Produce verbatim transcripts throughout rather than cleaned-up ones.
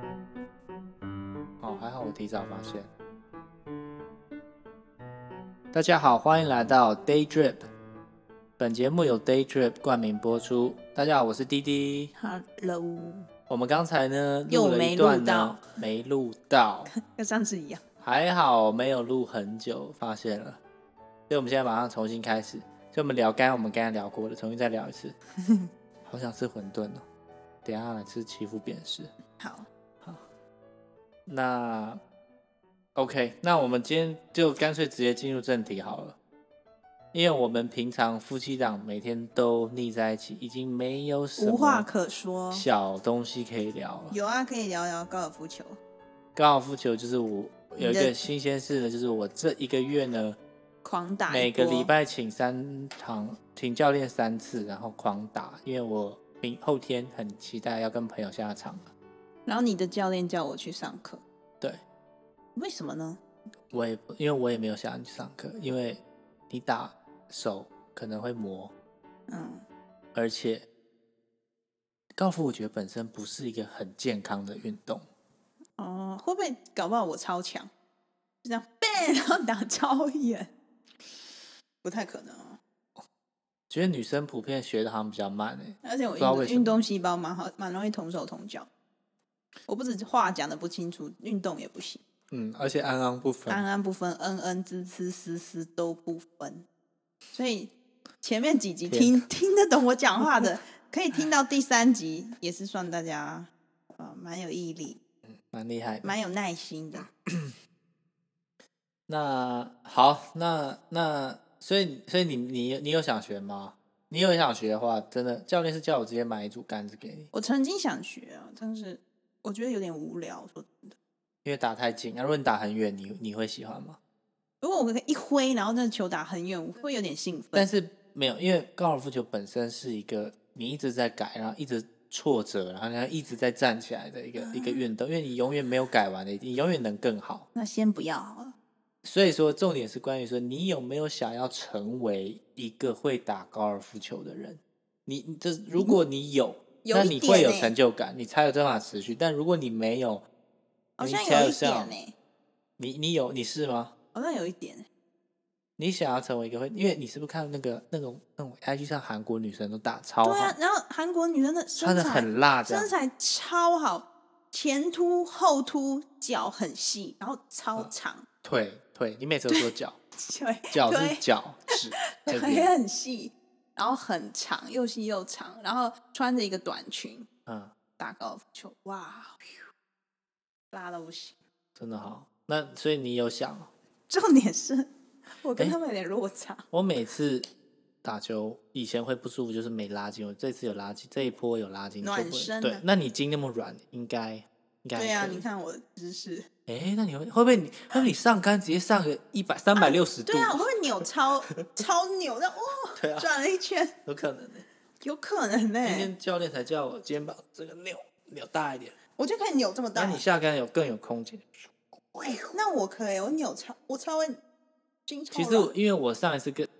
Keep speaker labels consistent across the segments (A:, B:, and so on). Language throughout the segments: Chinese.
A: 哦，还好我提早发现。大家好，欢迎来到 Day Drip。本节目由 Day Drip 冠名播出。大家好，我是滴滴。
B: Hello。
A: 我们刚才呢录了一段呢，没录到，
B: 跟上次一样。
A: 还好没有录很久，发现了。所以我们现在马上重新开始。所以我们聊刚刚我们刚才聊过的，重新再聊一次。好想吃馄饨哦，等一下来吃欺负扁食。
B: 好，
A: 好，那 OK， 那我们今天就干脆直接进入正题好了，因为我们平常夫妻档每天都腻在一起，已经没有什么
B: 无话可说，
A: 小东西可以聊了。
B: 有啊，可以聊聊高尔夫球。
A: 高尔夫球就是我有一个新鲜事呢，就是我这一个月呢，
B: 狂打
A: 每个礼拜请三堂，请教练三次，然后狂打，因为我明后天很期待要跟朋友下场了。
B: 然后你的教练叫我去上课，
A: 对，
B: 为什么呢？
A: 我也因为我也没有想要去上课，因为你打手可能会磨，
B: 嗯，而
A: 且高尔夫我觉得本身不是一个很健康的运动。
B: 哦，会不会搞不好我超强，就这样 bang 然后打超远？不太可能哦。
A: 觉得女生普遍学的好像比较慢诶，
B: 而且我运动细胞蛮好，蛮容易同手同脚。我不止话讲的不清楚，运动也不行。
A: 嗯，而且安安不分，
B: 安安不分，恩恩滋滋丝丝都不分。所以前面几集听听得懂我讲话的，可以听到第三集，也是算大家呃蛮有毅力，
A: 蛮厉害的，
B: 蛮有耐心的。
A: 那好，那那所以所以你你你有想学吗？你有想学的话，真的教练是叫我直接买一组杆子给你。
B: 我曾经想学啊，但是我觉得有点无聊，说真的。
A: 因为打太近，如果你打很远，你你会喜欢吗？
B: 如果我一挥，然后那球打很远，我会有点兴奋。
A: 但是没有，因为高尔夫球本身是一个你一直在改，然后一直挫折，然后然后一直在站起来的一个、嗯、一个运动，因为你永远没有改完的，你永远能更好。
B: 那先不要好了。
A: 所以说，重点是关于说，你有没有想要成为一个会打高尔夫球的人？你这如果你有，
B: 嗯、
A: 那你会有成就感，你才有办法持续。但如果你没有，
B: 好像有一点呢、
A: 欸。你你有你是吗？
B: 好像有一点、欸。
A: 你想要成为一个会，因为你是不是看那个那种那种 I G 上韩国女生都打超好？
B: 对啊，然后韩国女生的身材
A: 很辣，
B: 身材超好，前凸后凸，脚很细，然后超长。嗯、
A: 腿腿，你每次都说脚，
B: 对，
A: 脚是脚趾，
B: 腿很细，然后很长，又细又长，然后穿着一个短裙，嗯，打高尔夫球，哇，辣到不行，
A: 真的好。那所以你有想？
B: 重点是我跟他们有点落差。
A: 我每次打球以前会不舒服，就是没拉筋。我这次有拉筋，这一波有拉筋，
B: 暖身、啊。
A: 对，那你筋那么软，应该应该
B: 对啊。你看我的姿势，
A: 哎，那你会会不会你会不会你上杆直接上个一百三百六十度？
B: 对啊，我会不会扭超超扭的？哦，对啊，转了一圈，
A: 有可能呢、欸，
B: 有可能呢、欸。
A: 今天教练才叫我肩膀这个扭扭大一点，
B: 我就可以扭这么大。
A: 那你下杆有更有空间。
B: 那我可以，我扭超，我超会筋超。
A: 其实因为我上一次跟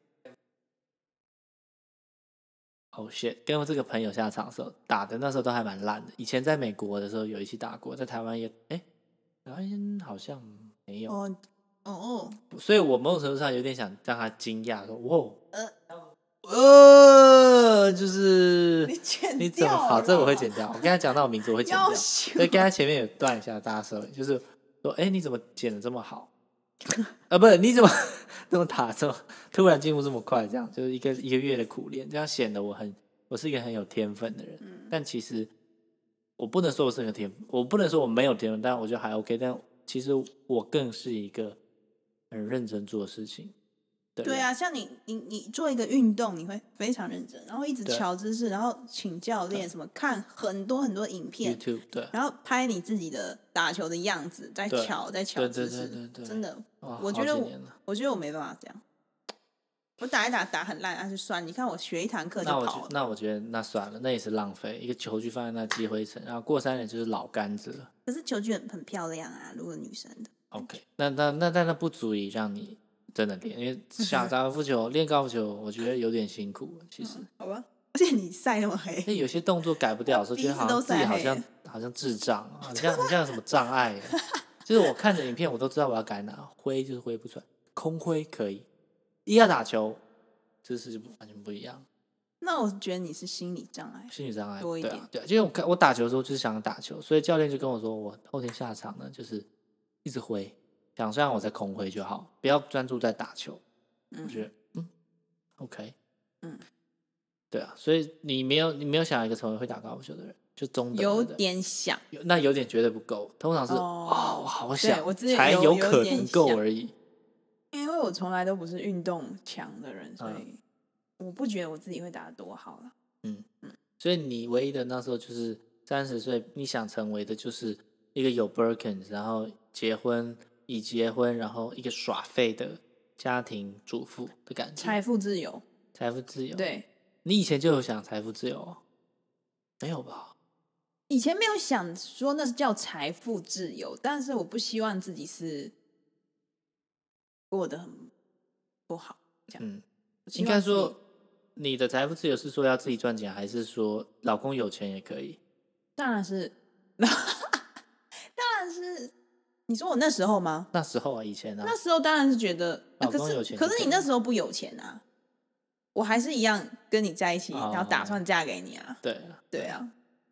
A: 哦 shit 跟我这个朋友下场的时候打的，那时候都还蛮烂的。以前在美国的时候有一起打过，在台湾也哎，台湾好像没有。
B: 哦哦，
A: 所以我某种程度上有点想让他惊讶，说哇，呃呃，就是
B: 你剪掉
A: 你怎么好？这我会剪掉。我跟他讲到我名字，我会剪掉。所以跟他前面有断一下，大家说就是说，哎，你怎么剪得这么好？啊，不是，你怎么那么打这么突然进步这么快？这样就是一个一个月的苦练，这样显得我很我是一个很有天分的人。嗯、但其实我不能说我是个天分，我不能说我没有天分，但我觉得还 OK。但其实我更是一个很认真做事情。
B: 对啊，像你你你做一个运动，你会非常认真，然后一直瞧姿势，然后请教练什么，看很多很多影片
A: ，YouTube 对，
B: 然后拍你自己的打球的样子，再瞧再瞧姿势，
A: 对对对对，
B: 真的，我觉得我我觉得我没办法这样，我打一打打很烂，那就算。你看我学一堂课就跑了，
A: 那我觉得那算了，那也是浪费一个球具放在那积灰尘，然后过三年就是老杆子了。
B: 可是球具很很漂亮啊，如果女生的
A: ，OK， 那那那但那不足以让你。真的练，因为想打高尔夫球、练高尔夫球，我觉得有点辛苦。其实，
B: 嗯、好吧，而且你晒那么黑，
A: 有些动作改不掉的时候，觉得好像自己好像好像智障，好像很像什么障碍。就是我看着影片，我都知道我要改哪，挥就是挥不出来，空挥可以，一要打球，姿势就完全不一样。
B: 那我觉得你是心理障碍，
A: 心理障碍
B: 多一点。
A: 对啊，对啊，因为我看我打球的时候就是想打球，所以教练就跟我说，我后天下场呢就是一直挥，想让我在空挥就好，不要专注在打球。嗯、我觉得嗯 ，OK， 嗯，对啊，所以你没有你没有想要一个成为会打高尔夫球的人，就中等
B: 有点想，
A: 那有点绝对不够，通常是
B: 哦，
A: 哦好想
B: 我
A: 才
B: 有
A: 可能够而已。
B: 因为我从来都不是运动强的人，所以我不觉得我自己会打得多好了。
A: 嗯嗯，所以你唯一的那时候就是三十岁，你想成为的就是一个有 Birkins， 然后结婚已结婚，然后一个耍废的家庭主妇的感觉，
B: 财富自由，
A: 财富自由。
B: 对，
A: 你以前就有想财富自由哦？没有吧？
B: 以前没有想说那是叫财富自由，但是我不希望自己是过得很不好，这样。
A: 嗯，应该说。你的财富自由是说要自己赚钱，还是说老公有钱也可以？
B: 当然是，当然是。你说我那时候吗？
A: 那时候啊，以前啊，
B: 那时候当然是觉得
A: 老公有钱、
B: 啊可是，可是你那时候不有钱啊，我还是一样跟你在一起，哦、然后打算嫁给你啊。
A: 对，
B: 对啊。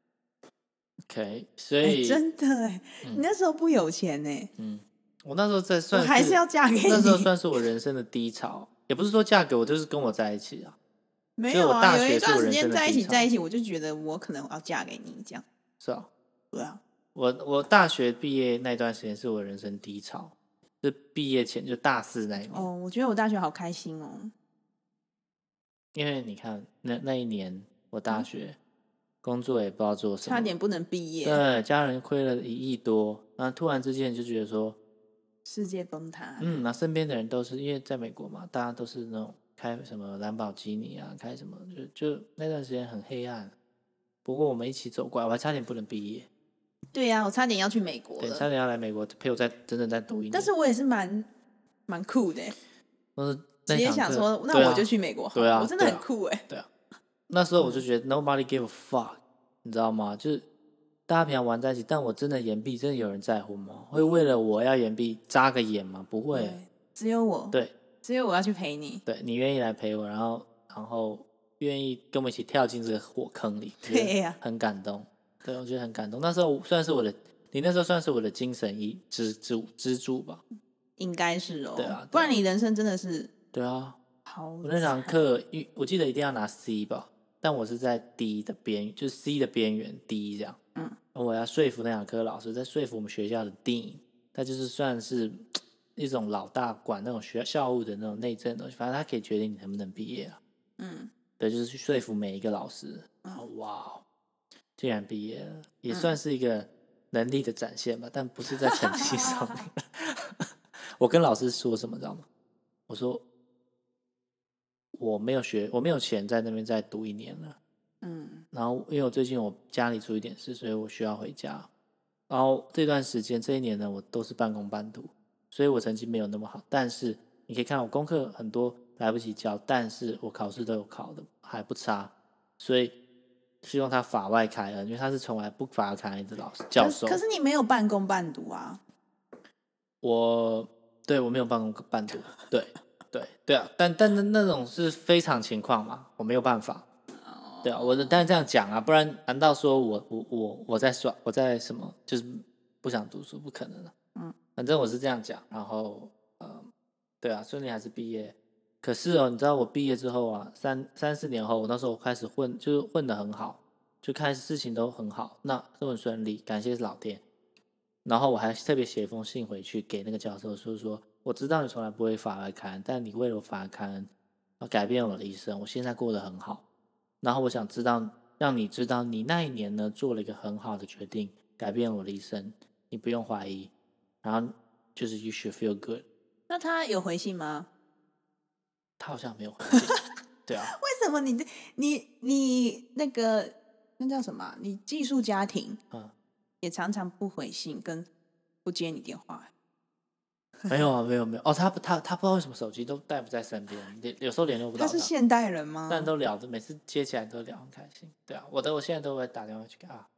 A: OK， 所以、
B: 欸、真的哎、嗯，你那时候不有钱呢、欸。
A: 嗯，我那时候在算是，
B: 我还是要嫁给你。
A: 那时候算是我人生的低潮，也不是说嫁给我，就是跟我在一起啊。
B: 没有啊，有一段时间在一起在一起，我就觉得我可能要嫁给你这样。
A: 是啊，
B: 对啊。
A: 我我大学毕业那段时间是我人生低潮，就毕业前就大四那一年。
B: 哦，我觉得我大学好开心哦。
A: 因为你看那那一年我大学、嗯、工作也不知道做什么，
B: 差点不能毕业。
A: 对，家人亏了一亿多，然后突然之间就觉得说
B: 世界崩塌。
A: 嗯，那身边的人都是因为在美国嘛，大家都是那种开什么兰博基尼啊，开什么就就那段时间很黑暗。不过我们一起走过来，我还差点不能毕业。
B: 对呀、啊，我差点要去美国了。
A: 对，差点要来美国陪我再真正再读一年。
B: 但是我也是蛮蛮酷的。
A: 我
B: 直接想说，那我就去美国好了。
A: 对啊，
B: 我真的很酷哎。
A: 对啊，那时候我就觉得 nobody give a fuck，、嗯、你知道吗？就是大家平常玩在一起，但我真的延毕，真的有人在乎吗？会为了我要延毕扎个眼吗？不会，
B: 只有我。
A: 对，
B: 只有我要去陪你。
A: 对，你愿意来陪我，然后然后愿意跟我们一起跳进这个火坑里，
B: 对呀、
A: 啊，很感动。对，我觉得很感动。那时候算是我的，你那时候算是我的精神一支支支柱吧？
B: 应该是哦。
A: 对啊，
B: 不然你人生真的是。
A: 对啊。
B: 好，
A: 我那堂课，我记得一定要拿 C 吧，但我是在 D 的边，就是 C 的边缘 D 这样。嗯，我要说服那堂课老师，再说服我们学校的 Dean， 他就是算是一种老大，管那种学校务的那种内政的东西，反正他可以决定你能不能毕业啊。嗯，对，就是去说服每一个老师。嗯、哇，竟然毕业了，也算是一个能力的展现吧，但不是在成绩上面。我跟老师说什么，知道吗？我说。我没有学，我没有钱在那边再读一年了。嗯，然后因为我最近我家里出一点事，所以我需要回家。然后这段时间这一年呢，我都是半工半读，所以我成绩没有那么好。但是你可以看我功课很多来不及交，但是我考试都有考的还不差，所以希望他法外开恩，因为他是从来不法外开恩的老师教授。
B: 可是你没有半工半读啊？
A: 我对我没有半工半读，对。对对啊，但但那那种是非常情况嘛，我没有办法。对啊，我的但是这样讲啊，不然难道说我我我我在耍我在什么就是不想读书，不可能的。嗯，反正我是这样讲，然后呃，对啊，顺利还是毕业。可是哦，你知道我毕业之后啊，三三四年后，我那时候我开始混，就是混得很好，就开始事情都很好，那都很顺利，感谢老天。然后我还特别写一封信回去给那个教授，说说。我知道你从来不会法外开恩，但你为了我法外开恩，改变我的一生。我现在过得很好，然后我想知道，让你知道，你那一年呢做了一个很好的决定，改变我的一生，你不用怀疑。然后就是 you should feel good。
B: 那他有回信吗？
A: 他好像没有回信。对啊。
B: 为什么你你你那个那叫什么？你寄宿家庭，嗯，也常常不回信，跟不接你电话。
A: 没有啊，没有没有哦，他他他不知道为什么手机都带不在身边，有时候联络不到他。
B: 他是现代人吗？
A: 但都聊着，每次接起来都聊很开心。对啊，我的我现在都会打电话去给啊，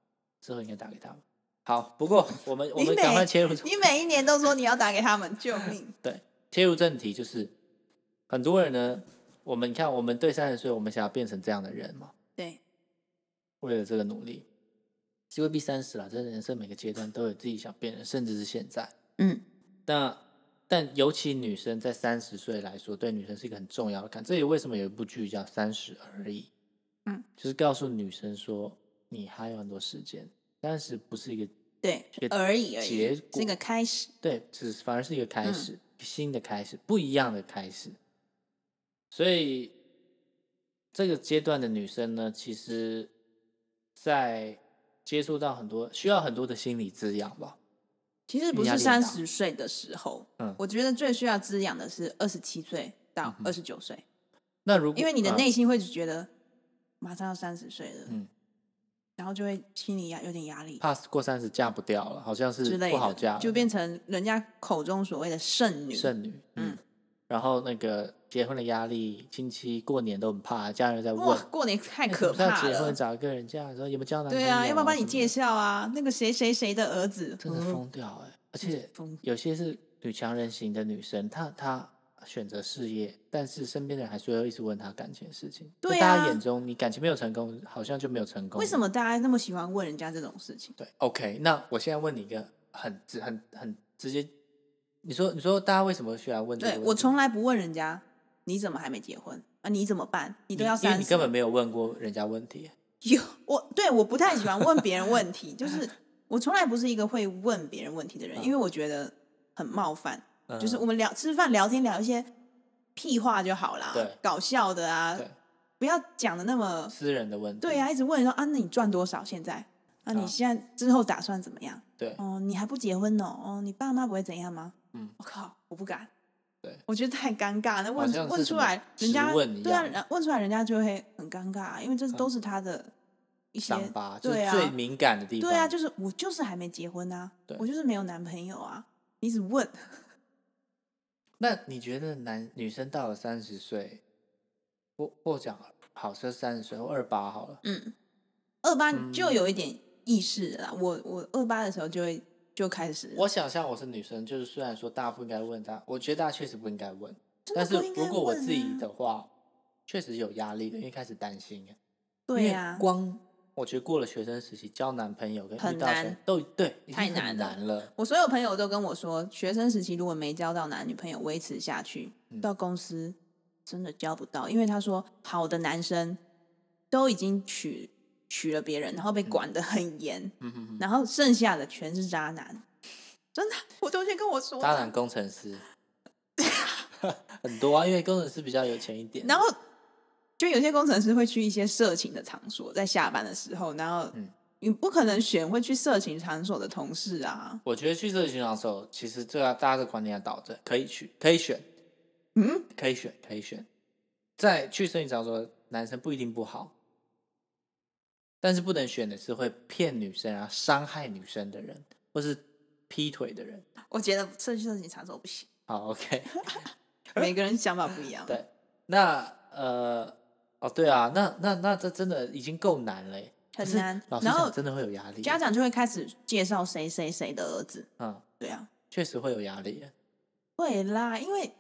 A: 之后应该打给他们。好，不过我们我们赶快切入。
B: 你每一年都说你要打给他们，救命！
A: 对，切入正题，就是很多人呢，我们你看，我们对三十岁，我们想要变成这样的人嘛？
B: 对，
A: 为了这个努力，就未必三十了，在人生每个阶段都有自己想变的，甚至是现在。
B: 嗯，
A: 那但尤其女生在三十岁来说，对女生是一个很重要的坎。这也为什么有一部剧叫《三十而已》，
B: 嗯，
A: 就是告诉女生说，你还有很多时间。三十不是一个
B: 对
A: 一个
B: 而已而已，
A: 结果
B: 是一个开始。
A: 对，只反而是一个开始，嗯、新的开始，不一样的开始。所以这个阶段的女生呢，其实在接触到很多需要很多的心理滋养吧。
B: 其实不是三十岁的时候，嗯，我觉得最需要滋养的是二十七岁到二十九岁。嗯、
A: 那如果
B: 因为你的内心会觉得、嗯、马上要三十岁了，
A: 嗯，
B: 然后就会心里有点压力，
A: 怕过三十嫁不掉了，好像是不好嫁了，
B: 就变成人家口中所谓的剩女。
A: 剩女，嗯。嗯然后那个结婚的压力，亲戚过年都很怕，家人在问。哇，
B: 过年太可怕了！
A: 结婚找一个人家，说有没有交男朋友？
B: 对啊，要不要帮你介绍啊？那个谁谁谁的儿子，
A: 真的疯掉哎、欸！而且有些是女强人型的女生，她她选择事业，但是身边的人还是会一直问她感情的事情。
B: 对啊，
A: 在大家眼中，你感情没有成功，好像就没有成功。
B: 为什么大家那么喜欢问人家这种事情？
A: 对 ，OK， 那我现在问你一个很直、很很直接。你说，你说，大家为什么需要问这个问题？
B: 对，我从来不问人家你怎么还没结婚啊？你怎么办？你都要三十，
A: 因为你根本没有问过人家问题。
B: 有我对我不太喜欢问别人问题，就是我从来不是一个会问别人问题的人，嗯、因为我觉得很冒犯。嗯、就是我们聊吃饭聊天聊一些屁话就好啦，
A: 对，
B: 搞笑的啊，不要讲的那么
A: 私人的问题。
B: 对啊，一直问说啊，那你赚多少现在？啊，你现在之后打算怎么样？
A: 对，
B: 哦，你还不结婚哦？哦，你爸妈不会怎样吗？
A: 嗯，
B: 我靠，我不敢。
A: 对，
B: 我觉得太尴尬了。问问出来，人家对啊，问出来人家就会很尴尬，因为这都是他的一些
A: 伤疤，
B: 对啊，
A: 最敏感的地方。
B: 对啊，就是我就是还没结婚啊，我就是没有男朋友啊，你只问。
A: 那你觉得男女生到了三十岁，或或讲好是三十岁或二八好了，
B: 嗯，二八就有一点意识了啦。嗯、我我二八的时候就会。就开始，
A: 我想象我是女生，就是虽然说大家不应该问他，我觉得大家确实不应该问，
B: 真
A: 的不
B: 应该问啊、
A: 但是如果我自己的话，确实有压力的，因为开始担心。
B: 对呀、啊，
A: 光我觉得过了学生时期，交男朋友跟遇到
B: 很
A: 都对，
B: 太
A: 难
B: 了。
A: 了
B: 我所有朋友都跟我说，学生时期如果没交到男女朋友，维持下去，嗯、到公司真的交不到，因为他说好的男生都已经娶。娶了别人，然后被管得很严，
A: 嗯嗯、
B: 然后剩下的全是渣男，真的，我同学跟我说，
A: 渣男工程师很多啊，因为工程师比较有钱一点。
B: 然后就有些工程师会去一些色情的场所，在下班的时候，然后你不可能选会去色情场所的同事啊。
A: 我觉得去色情场所，其实这个大家的观念要导正，可以去，可以选，
B: 嗯，
A: 可以选，可以选。在去色情场所，男生不一定不好。但是不能选的是会骗女生啊、伤害女生的人，或是劈腿的人。
B: 我觉得色情色情场所不行。
A: 好 ，OK，
B: 每个人想法不一样。
A: 对，那呃，哦，对啊，那那那这真的已经够难了，
B: 很难。
A: 老实讲，真的会有压力。
B: 家长就会开始介绍谁谁谁的儿子。
A: 嗯，
B: 对啊，
A: 确实会有压力。
B: 会啦，因为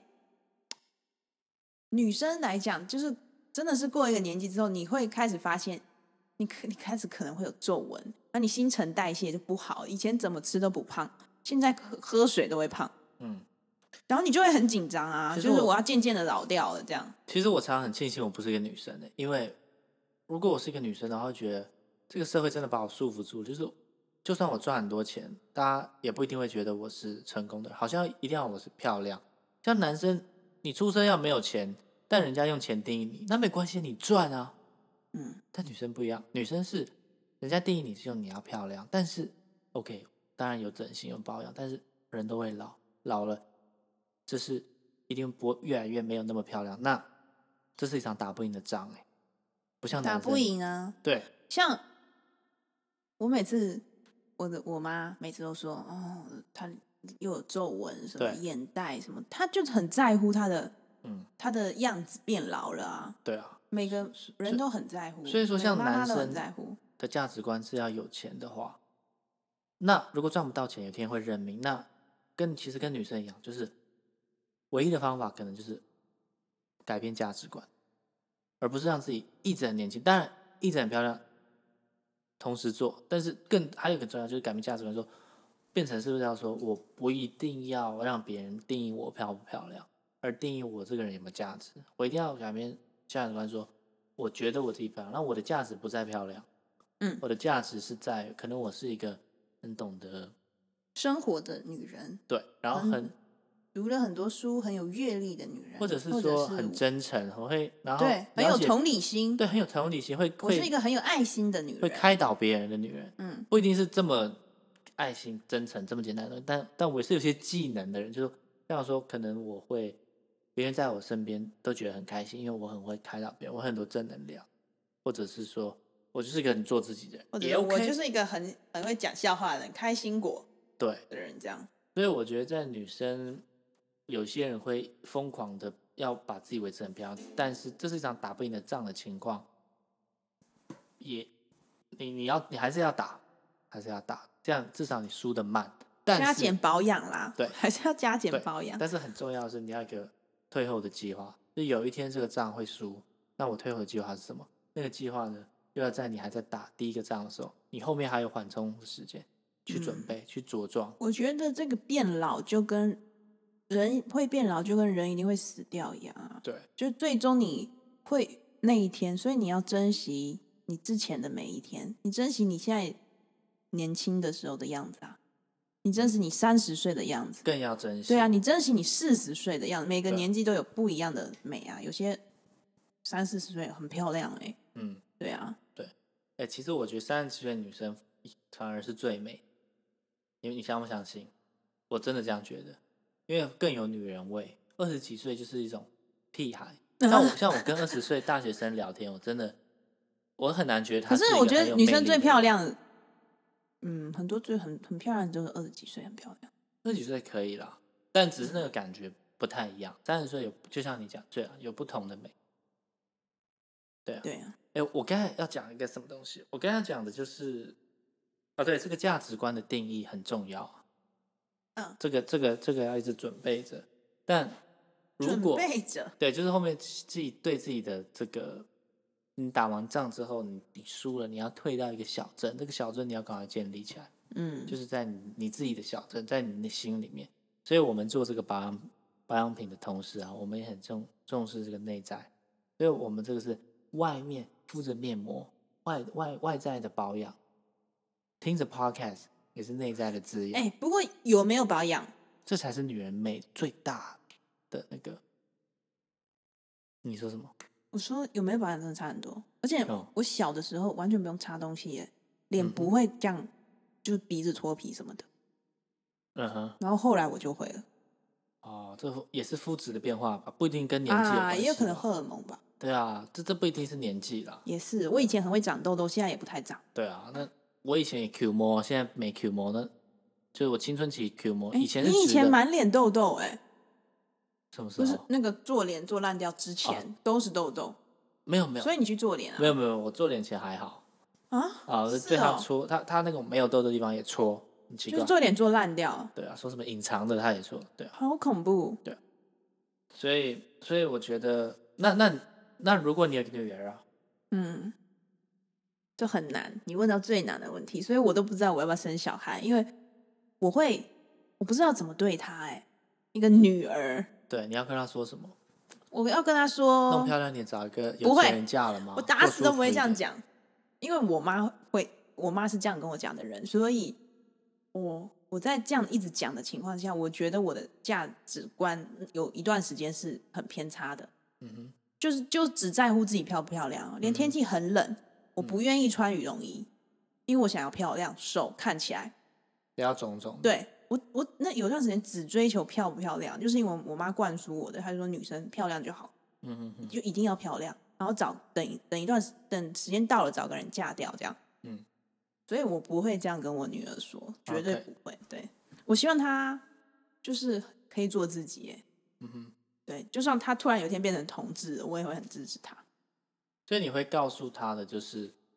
B: 女生来讲，就是真的是过一个年纪之后，你会开始发现。你你开始可能会有皱纹，那你新陈代谢就不好。以前怎么吃都不胖，现在喝喝水都会胖。
A: 嗯，
B: 然后你就会很紧张啊，就是我要渐渐的老掉了这样。
A: 其实我常常很庆幸我不是一个女生的，因为如果我是一个女生的话，会觉得这个社会真的把我束缚住。就是就算我赚很多钱，大家也不一定会觉得我是成功的，好像一定要我是漂亮。像男生，你出生要没有钱，但人家用钱定义你，那没关系，你赚啊。
B: 嗯，
A: 但女生不一样，女生是人家定义你是用你要漂亮，但是 OK， 当然有整形有保养，但是人都会老，老了，这是一定不越来越没有那么漂亮。那这是一场打不赢的仗哎、欸，不像男生
B: 打不赢啊。
A: 对，
B: 像我每次我的我妈每次都说哦，她又有皱纹什么眼袋什么，她就很在乎她的嗯她的样子变老了啊。
A: 对啊。
B: 每个人都很在乎，
A: 所以说像男生
B: 妈妈都很在乎，
A: 的价值观是要有钱的话，那如果赚不到钱，有天会认命。那跟其实跟女生一样，就是唯一的方法可能就是改变价值观，而不是让自己一直很年轻。当然，一直很漂亮，同时做，但是更还有一个重要就是改变价值观，说变成是不是要说我不一定要让别人定义我漂不漂亮，而定义我这个人有没有价值。我一定要改变价值观，说我觉得我自己漂亮，那我的价值不在漂亮，
B: 嗯，
A: 我的价值是在可能我是一个很懂得
B: 生活的女人，
A: 对，然后很
B: 读了很多书、很有阅历的女人，
A: 或者是说很真诚，很会，然后
B: 对，很有同理心，
A: 对，很有同理心，会
B: 我是一个很有爱心的女人，
A: 会开导别人的女人，
B: 嗯，
A: 不一定是这么爱心、真诚这么简单的，但但我是有些技能的人，就是像说，可能我会别人在我身边都觉得很开心，因为我很会开导别人，我很多正能量，或者是说我就是一个很做自己的人，
B: 或者是我就是一个很很会讲笑话的人，开心果
A: 对
B: 的人这样。
A: 所以我觉得在女生，有些人会疯狂的要把自己维持很漂亮，但是这是一场打不赢的仗的情况，也你你要你还是要打，还是要打，这样至少你输的慢。但是
B: 加减保养啦，
A: 对，
B: 还是要加减保养。
A: 但是很重要的是你要一个退后的计划，就有一天这个仗会输，那我退后的计划是什么？那个计划呢，就要在你还在打第一个仗的时候，你后面还有缓冲的时间去准备、嗯、去茁壮。
B: 我觉得这个变老就跟人会变老，就跟人一定会死掉一样啊。
A: 对，
B: 就最终你会那一天，所以你要珍惜你之前的每一天，你珍惜你现在年轻的时候的样子啊，你珍惜你三十岁的样子，
A: 更要珍惜。
B: 对啊，你珍惜你四十岁的样子，每个年纪都有不一样的美啊。有些三四十岁很漂亮哎、欸，
A: 嗯，
B: 对啊，
A: 对，哎、欸，其实我觉得三十岁的女生反而是最美，因为你相不相信？我真的这样觉得，因为更有女人味。二十几岁就是一种屁孩，像我像我跟二十岁大学生聊天，我真的我很难觉得她是一个很有魅力的人。
B: 可是我觉得女生最漂亮，嗯，很多最很很漂亮就是二十几岁很漂亮，
A: 二十几岁可以啦，但只是那个感觉不太一样。三十岁有，就像你讲，对啊，有不同的美。对啊，
B: 对啊。
A: 哎，我刚才要讲一个什么东西？我刚才讲的就是啊，对，这个价值观的定义很重要啊。
B: 嗯，
A: 这个这个这个要一直准备着。但如果
B: 准备着，
A: 对，就是后面自己对自己的这个，你打完仗之后，你你输了，你要退到一个小镇，这个小镇你要赶快建立起来。
B: 嗯，
A: 就是在你你自己的小镇，在你的心里面。所以我们做这个保养保养品的同时啊，我们也很重重视这个内在。所以我们这个是外面敷着面膜，外外外在的保养，听着 podcast 也是内在的滋养。
B: 哎、欸，不过有没有保养，
A: 这才是女人美最大的那个。你说什么？
B: 我说有没有保养真的差很多，而且我小的时候完全不用擦东西耶，脸不会这样。嗯，就是鼻子脱皮什么的，
A: 嗯哼，
B: 然后后来我就会了。
A: 哦，这也是肤质的变化吧，不一定跟年纪有关系，
B: 啊，也有可能荷尔蒙吧。
A: 对啊，这这不一定是年纪啦。
B: 也是，我以前很会长痘痘，现在也不太长。
A: 对啊，那我以前也 Q 摸，现在没 Q 摸，那就是我青春期 Q 摸，以前是
B: 你以前满脸痘痘哎、欸，
A: 什么时候？
B: 就是那个做脸做烂掉之前、哦、都是痘痘。
A: 没有没有，
B: 所以你去做脸啊？
A: 没有没有，我做脸前还好。
B: 啊
A: 啊，对他戳，他他那种没有痘的地方也戳，很奇怪。
B: 就是做脸做烂掉。
A: 对啊，说什么隐藏的他也戳，对啊。
B: 好恐怖。
A: 对，所以所以我觉得，那那那如果你有个女儿啊，
B: 嗯，就很难。你问到最难的问题，所以我都不知道我要不要生小孩，因为我会我不知道怎么对她。哎，一个女儿，
A: 对，你要跟她说什么？
B: 我要跟她说，
A: 弄漂亮点，找一个有钱人嫁了吗？
B: 我打死都不会这样讲。因为我妈会，我妈是这样跟我讲的人，所以我我在这样一直讲的情况下，我觉得我的价值观有一段时间是很偏差的。
A: 嗯哼，
B: 就是就只在乎自己漂不漂亮，连天气很冷，嗯、我不愿意穿羽绒衣，因为我想要漂亮、瘦，看起来
A: 不要肿肿。
B: 对我我那有段时间只追求漂不漂亮，就是因为我妈灌输我的，她就说女生漂亮就好，
A: 嗯哼哼，
B: 就一定要漂亮。然后找等等一段等时间到了，找个人嫁掉这样。
A: 嗯，
B: 所以我不会这样跟我女儿说，绝对不会。Okay. 对，我希望她就是可以做自己耶。
A: 嗯哼，
B: 对，就算她突然有一天变成同志，我也会很支持她。
A: 所以你会告诉她的就是，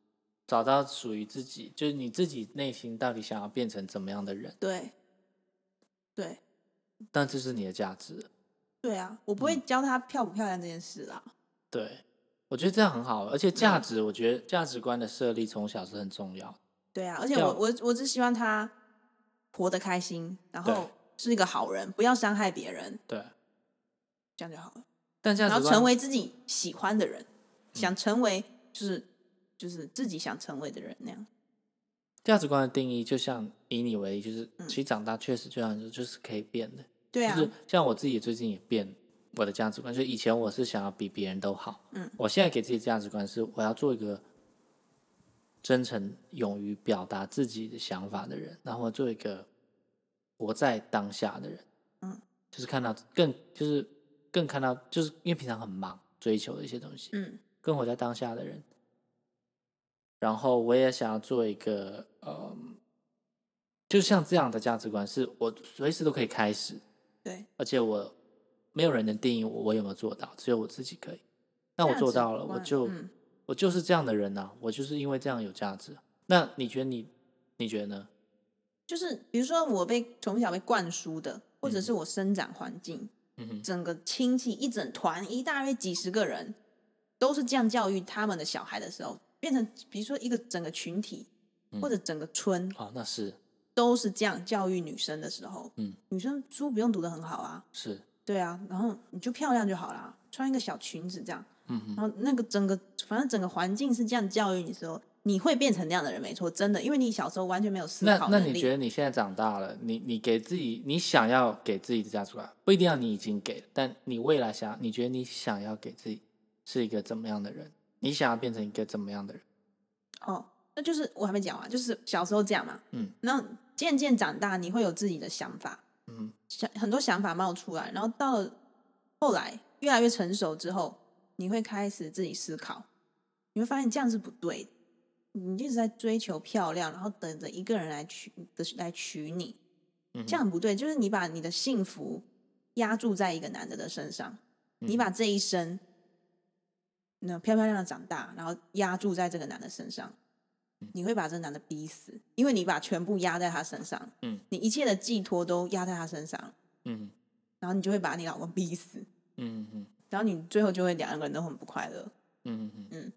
A: 找到属于自己，就是你自己内心到底想要变成怎么样的人。
B: 对对，
A: 但这是你的价值。
B: 对啊，我不会教他漂不漂亮这件事啦。
A: 对，我觉得这样很好，而且价值，我觉得价值观的设立从小是很重要的。
B: 对啊，而且我我我只希望他活得开心，然后是一个好人，不要伤害别人。
A: 对，
B: 这样就好了。
A: 但价值观，
B: 然后成为自己喜欢的人，嗯、想成为就是就是自己想成为的人那样。
A: 价值观的定义，就像以你为例，就是、嗯、其实长大确实就像说，就是可以变的。
B: 对啊，
A: 就是像我自己最近也变我的价值观，就以前我是想要比别人都好，嗯，我现在给自己的价值观是我要做一个真诚、勇于表达自己的想法的人，然后做一个活在当下的人，嗯，就是看到更就是更看到，就是因为平常很忙，追求的一些东西，嗯，更活在当下的人。然后我也想要做一个，嗯，就像这样的价值观，是我随时都可以开始，
B: 对，
A: 而且我没有人能定义我我有没有做到，只有我自己可以。那我做到了，我就、嗯、我就是这样的人啊，我就是因为这样有价值。那你觉得你你觉得呢？
B: 就是比如说我被从小被灌输的，或者是我生长环境，嗯、整个亲戚一整团一大约几十个人都是这样教育他们的小孩的时候，变成比如说一个整个群体、嗯、或者整个村，
A: 哦，那是
B: 都是这样教育女生的时候，嗯，女生书不用读得很好啊，
A: 是，
B: 对啊，然后你就漂亮就好啦，穿一个小裙子这样，嗯，然后那个整个反正整个环境是这样教育你的时候，你会变成那样的人，没错，真的，因为你小时候完全没有思考能力。
A: 那那你觉得你现在长大了，你你给自己，你想要给自己的价值观，不一定要你已经给了，但你未来想，你觉得你想要给自己是一个怎么样的人？你想要变成一个怎么样的人？
B: 哦，那就是我还没讲完，就是小时候这样嘛，嗯，然后渐渐长大，你会有自己的想法，嗯，想很多想法冒出来，然后到了后来越来越成熟之后，你会开始自己思考，你会发现这样是不对的，你一直在追求漂亮，然后等着一个人来娶来娶你，嗯，这样不对，就是你把你的幸福压注在一个男的的身上，嗯，你把这一生那漂漂亮亮长大，然后压注在这个男的身上，嗯，你会把这个男的逼死，因为你把全部压在他身上，嗯，你一切的寄托都压在他身上，嗯，然后你就会把你老公逼死，嗯嗯，然后你最后就会两个人都很不快乐，嗯嗯嗯。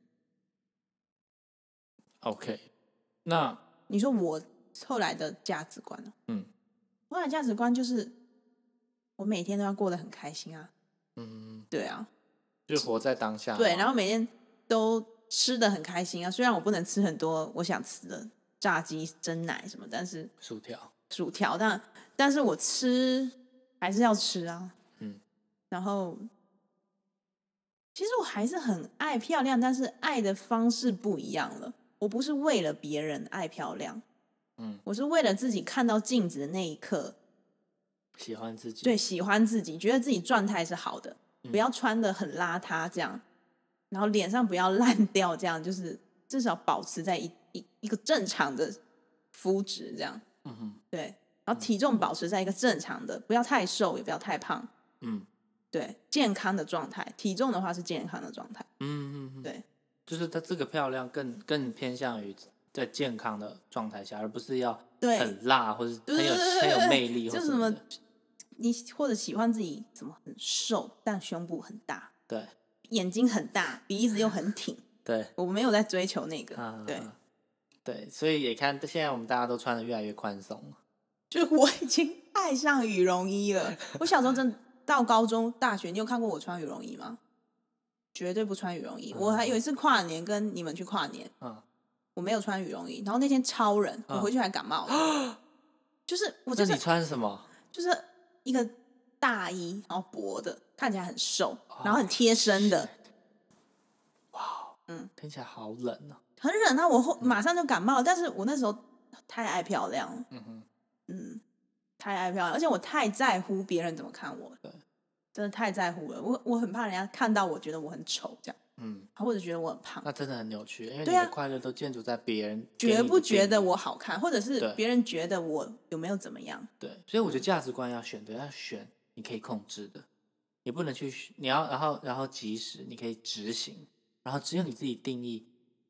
A: OK， 那
B: 你说我后来的价值观呢？嗯，后来价值观就是我每天都要过得很开心啊，嗯，对啊，
A: 就活在当下，
B: 对，然后每天都吃得很开心啊。虽然我不能吃很多我想吃的炸鸡、蒸奶什么，但是
A: 薯条、
B: 薯条，但但是我吃还是要吃啊，嗯，然后其实我还是很爱漂亮，但是爱的方式不一样了。我不是为了别人爱漂亮，嗯，我是为了自己看到镜子的那一刻
A: 喜欢自己，
B: 对，喜欢自己，觉得自己状态是好的，嗯，不要穿得很邋遢这样，然后脸上不要烂掉这样，就是至少保持在一一一个正常的肤质这样，嗯哼，对，然后体重保持在一个正常的，不要太瘦也不要太胖，嗯，对，健康的状态，体重的话是健康的状态，嗯嗯，对。
A: 就是它这个漂亮更更偏向于在健康的状态下，而不是要很辣或者很有很有魅力，或者什么
B: 你或者喜欢自己怎么很瘦但胸部很大，
A: 对，
B: 眼睛很大，鼻子又很挺，
A: 对，
B: 我没有在追求那个，啊、对
A: 对，所以也看现在我们大家都穿得越来越宽松了，
B: 就是我已经爱上羽绒衣了。我小时候真到高中、大学，你有看过我穿羽绒衣吗？绝对不穿羽绒衣。我还有一次跨年跟你们去跨年，嗯，我没有穿羽绒衣，然后那天超冷，我回去还感冒了。嗯、就是我就是
A: 那你穿什么？
B: 就是一个大衣，然后薄的，看起来很瘦，然后很贴身的。
A: 哇，嗯，听起来好冷啊！
B: 很冷啊，我后马上就感冒了。但是我那时候太爱漂亮了，嗯哼，嗯，太爱漂亮，而且我太在乎别人怎么看我了。对。真的太在乎了，我我很怕人家看到我觉得我很丑这样，嗯，或者觉得我很胖，
A: 那真的很扭曲，因为你的快乐都建筑在别人
B: 觉不觉得我好看，或者是别人觉得我有没有怎么样。
A: 对，所以我觉得价值观要选对，要选你可以控制的，你不能去，你要然后然后及时你可以执行，然后只有你自己定义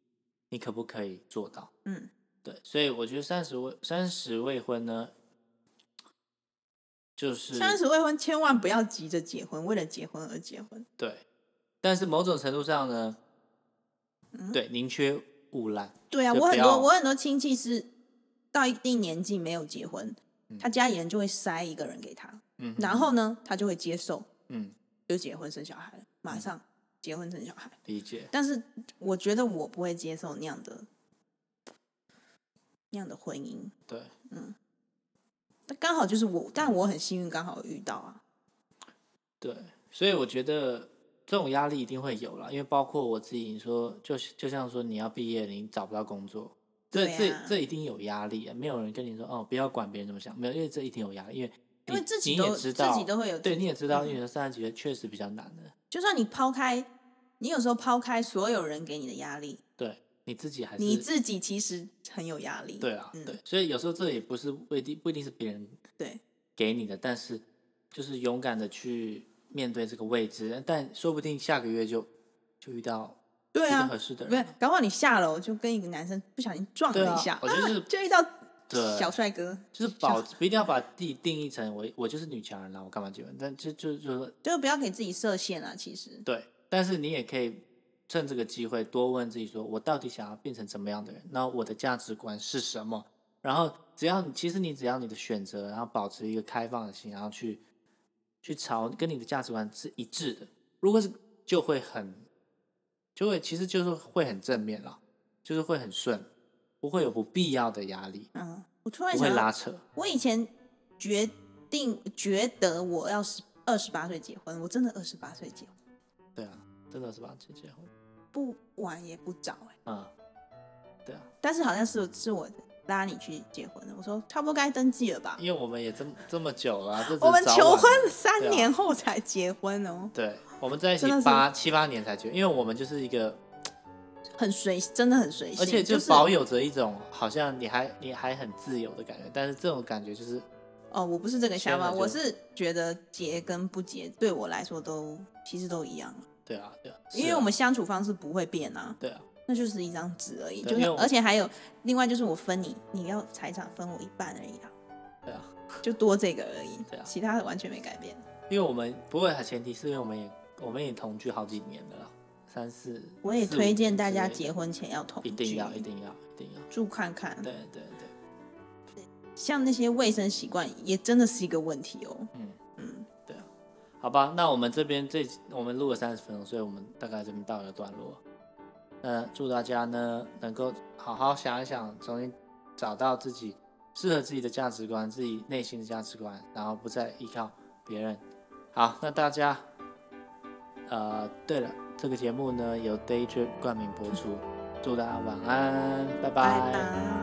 A: 你可不可以做到？
B: 嗯，
A: 对，所以我觉得三十未三十未婚呢，就是
B: 三十未婚千万不要急着结婚，为了结婚而结婚。
A: 对，但是某种程度上呢，
B: 嗯，
A: 对，宁缺毋滥。
B: 对啊，
A: 就不要
B: 我很多我很多亲戚是到一定年纪没有结婚，
A: 嗯
B: 他家里人就会塞一个人给他，
A: 嗯
B: 然后呢，他就会接受，
A: 嗯，
B: 就结婚生小孩了，马上结婚生小孩。
A: 理解。
B: 但是我觉得我不会接受那样的那样的婚姻。
A: 对，
B: 那刚好就是我，但我很幸运，刚好遇到啊。
A: 对，所以我觉得这种压力一定会有啦，因为包括我自己，你说就就像说你要毕业，你找不到工作，这、
B: 对啊
A: 这这一定有压力啊！没有人跟你说哦，不要管别人怎么想，没有，因为这一定有压力，因为
B: 因为自己
A: 你
B: 都
A: 也知道，
B: 自己都会有
A: 对，你也知道，
B: 嗯
A: 因为三十几岁确实比较难的，
B: 就算你抛开，你有时候抛开所有人给你的压力，
A: 对，你自己还是
B: 你自己其实很有压力。
A: 对啊，
B: 嗯
A: 对，所以有时候这也不是不一定不一定是别人
B: 对
A: 给你的，但是就是勇敢的去面对这个未知，但说不定下个月就就遇到
B: 对啊
A: 一个合适的
B: 不是
A: 人，，
B: 搞不好你下楼就跟一个男生不小心撞
A: 对啊
B: 了一下，
A: 我就是
B: 啊就遇到
A: 对
B: 小帅哥，
A: 就是保不一定要把自己定义成我我就是女强人啦，我干嘛结婚？但就就就说
B: 就不要给自己设限啊。其实，
A: 对，但是你也可以趁这个机会多问自己说，我到底想要变成怎么样的人？那我的价值观是什么？然后只要你其实你只要你的选择，然后保持一个开放的心，然后去去朝跟你的价值观是一致的，如果是就会很就会其实就是会很正面啦，就是会很顺，不会有不必要的压力，
B: 嗯，我突然
A: 不会
B: 想到，
A: 拉扯。
B: 我以前决定觉得我要是二十八岁结婚，我真的二十八岁结婚，
A: 对啊，真的是把结结婚，
B: 不晚也不早哎、
A: 嗯，对啊，
B: 但是好像是是我拉你去结婚的，我说差不多该登记了吧。
A: 因为我们也这么这么久了啊、这只是
B: 我们
A: 早晚
B: 求婚三
A: 对啊
B: 年后才结婚哦，
A: 对，我们在一起
B: 真的是
A: 八七八年才结，因为我们就是一个，
B: 很随，真的很随性，
A: 而且
B: 就
A: 就是保有着一种好像你还你还很自由的感觉，但是这种感觉就是
B: 哦，我不是这个想法，
A: 签了就
B: 我是觉得结跟不结对我来说都其实都一样，
A: 对啊对啊，
B: 因为
A: 是啊
B: 我们相处方式不会变啊，
A: 对啊
B: 那就是一张纸而已，
A: 对因为我
B: 就是而且还有另外就是我分你，你要财产分我一半而已啊，
A: 对啊，
B: 就多这个而已，
A: 对啊
B: 其他的完全没改变。
A: 因为我们不过前提是因为我们也我们也同居好几年了啦，三四，
B: 我也
A: 四五
B: 推荐大家
A: 年之类的
B: 结婚前要同居，
A: 一定要一定要一定要，
B: 住看看，
A: 对对对，
B: 像那些卫生习惯也真的是一个问题哦。
A: 嗯
B: 嗯，
A: 对啊，好吧，那我们这边这我们录了三十分钟，所以我们大概这边到一个段落。那祝大家呢能够好好想一想，重新找到自己适合自己的价值观，自己内心的价值观，然后不再依靠别人。好，那大家，呃，对了，这个节目呢由 Daydream 冠名播出，祝大家晚安，拜
B: 拜拜。